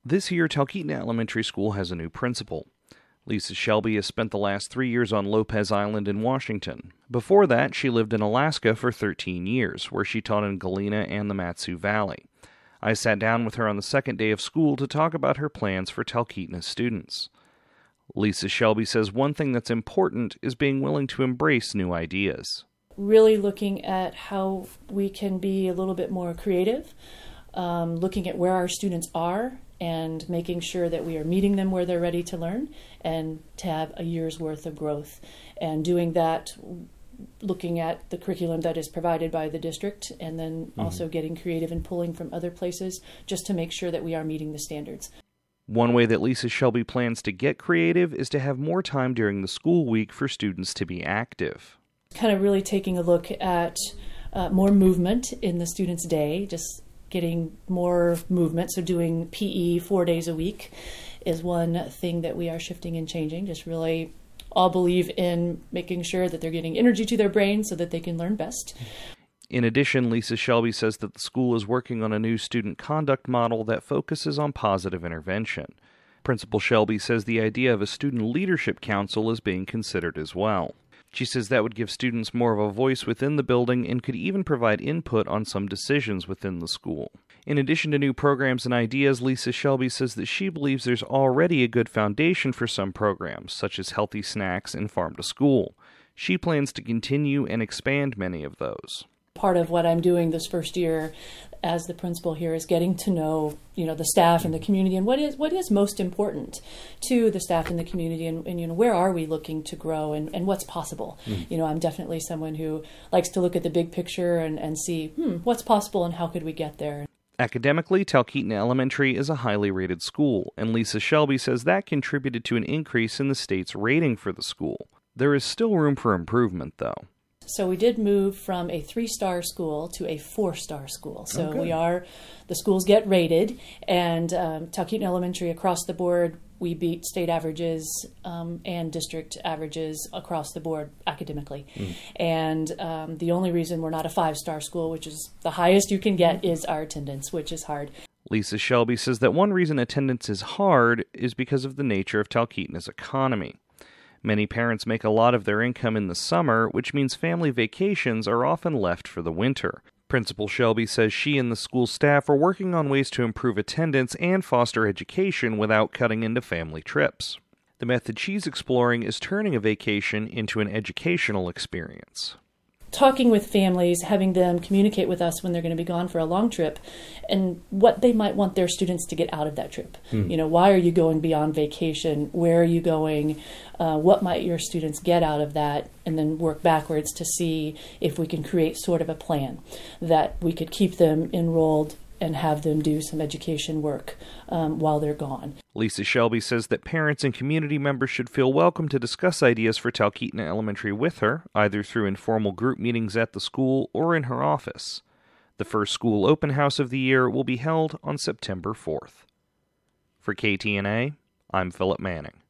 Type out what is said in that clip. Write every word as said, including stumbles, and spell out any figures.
This year, Talkeetna Elementary School has a new principal. Lisa Shelby has spent the last three years on Lopez Island in Washington. Before that, she lived in Alaska for thirteen years, where she taught in Galena and the Mat-Su Valley. I sat down with her on the second day of school to talk about her plans for Talkeetna students. Lisa Shelby says one thing that's important is being willing to embrace new ideas. Really looking at how we can be a little bit more creative, um, looking at where our students are and making sure that we are meeting them where they're ready to learn and to have a year's worth of growth. And doing that, looking at the curriculum that is provided by the district, and then mm-hmm. also getting creative and pulling from other places just to make sure that we are meeting the standards. One way that Lisa Shelby plans to get creative is to have more time during the school week for students to be active. Kind of really taking a look at uh, more movement in the students' day, just getting more movement. So doing P E four days a week is one thing that we are shifting and changing. Just really all believe in making sure that they're getting energy to their brain so that they can learn best. In addition, Lisa Shelby says that the school is working on a new student conduct model that focuses on positive intervention. Principal Shelby says the idea of a student leadership council is being considered as well. She says that would give students more of a voice within the building and could even provide input on some decisions within the school. In addition to new programs and ideas, Lisa Shelby says that she believes there's already a good foundation for some programs, such as Healthy Snacks and Farm to School. She plans to continue and expand many of those. Part of what I'm doing this first year as the principal here is getting to know, you know, the staff and the community and what is what is most important to the staff and the community, and, and you know, where are we looking to grow and, and what's possible. Mm. You know, I'm definitely someone who likes to look at the big picture and, and see, hmm, what's possible and how could we get there. Academically, Talkeetna Elementary is a highly rated school, and Lisa Shelby says that contributed to an increase in the state's rating for the school. There is still room for improvement, though. So we did move from a three-star school to a four-star school. So oh, we are, the schools get rated, and um, Talkeetna Elementary across the board, we beat state averages um, and district averages across the board academically. Mm. And um, the only reason we're not a five-star school, which is the highest you can get, is our attendance, which is hard. Lisa Shelby says that one reason attendance is hard is because of the nature of Talkeetna's economy. Many parents make a lot of their income in the summer, which means family vacations are often left for the winter. Principal Shelby says she and the school staff are working on ways to improve attendance and foster education without cutting into family trips. The method she's exploring is turning a vacation into an educational experience. Talking with families, having them communicate with us when they're going to be gone for a long trip and what they might want their students to get out of that trip. Mm. You know, why are you going beyond vacation? Where are you going? Uh, what might your students get out of that? And then work backwards to see if we can create sort of a plan that we could keep them enrolled and have them do some education work um, while they're gone. Lisa Shelby says that parents and community members should feel welcome to discuss ideas for Talkeetna Elementary with her, either through informal group meetings at the school or in her office. The first school open house of the year will be held on September fourth. For K T N A, I'm Philip Manning.